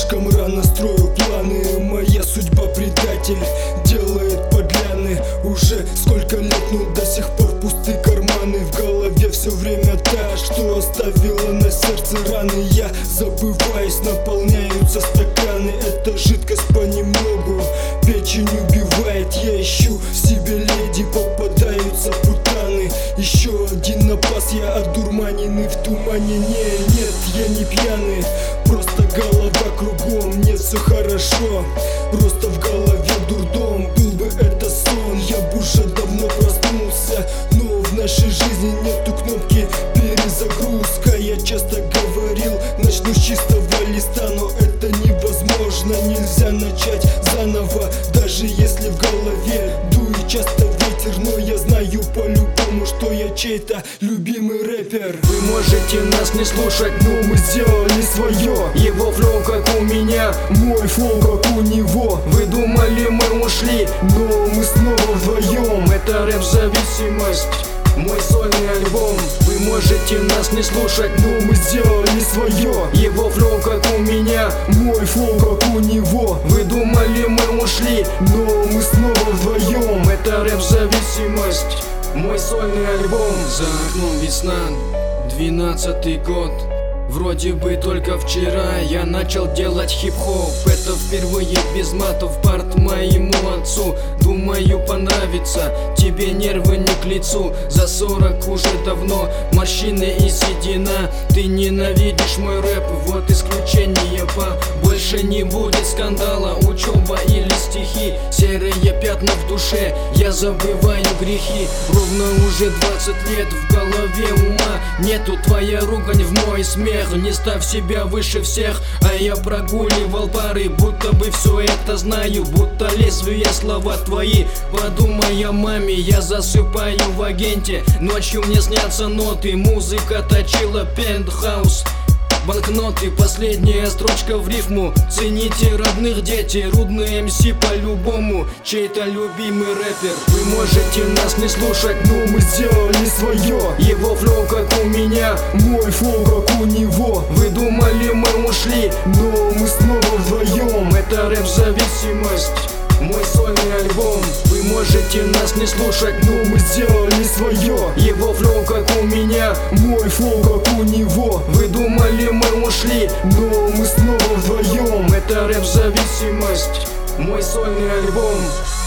Слишком рано строю планы, моя судьба предатель делает подляны. Уже сколько лет, но до сих пор пусты карманы. В голове все время та, что оставила на сердце раны. Я забываюсь, наполняются стаканы. Эта жидкость понемногу печень убивает. Я ищу в себе леди, попадаются путаны. Еще один напас, я одурманенный в тумане. Нет, я не пьяный, просто голова кругом. Мне все хорошо, просто в голове дурдом. Был бы это сон, я бы уже давно проснулся. Но в нашей жизни нету кнопки перезагрузка. Я часто говорил, начну с чистого листа, но это невозможно. Нельзя начать заново, даже если в голове дует часто ветер. Но я знаю по-любому, что я чей-то любимый рэпер. Вы можете нас не слушать, но мы сделали свое. Его флоу как у меня, мой флоу как у него. Вы думали мы ушли, но мы снова вдвоем. Это рэп-зависимость, мой сольный альбом. Вы можете нас не слушать, но мы сделали свое. Его флоу как у меня, мой флоу как у него. Вы думали мы ушли, но мы снова вдвоем. Это рэп-зависимость, мой сольный альбом. За окном весна, 12-й год. Вроде бы только вчера я начал делать хип-хоп. Это впервые без матов, парт моему отцу. Думаю, понравится тебе, нервы не к лицу. За 40 уже давно, морщины и седина. Ты ненавидишь мой рэп, вот исключение больше не будет скандала, учеба или стихи. Серые пятна в душе, я забываю грехи. Ровно уже 20 лет в голове ума нету. Твоя ругань в мой смех. Не ставь себя выше всех, а я прогуливал пары, будто бы все это знаю, будто лезвие слова твои. Подумай о маме, я засыпаю в агенте. Ночью мне снятся ноты, музыка точила пентхаус. Банкноты, последняя строчка в рифму. Цените родных, дети, рудный МС по-любому. Чей-то любимый рэпер. Вы можете нас не слушать, но мы сделали свое. Его флоу как у меня, мой флоу как у него. Вы думали мы ушли, но мы снова вдвоем. Это рэп-зависимость, мой сольный альбом. Вы можете нас не слушать, но мы сделали свое. Его флоу как у меня, мой флоу как у него. Вы думали мы ушли, но мы снова вдвоем. Это рэп-зависимость, мой сольный альбом.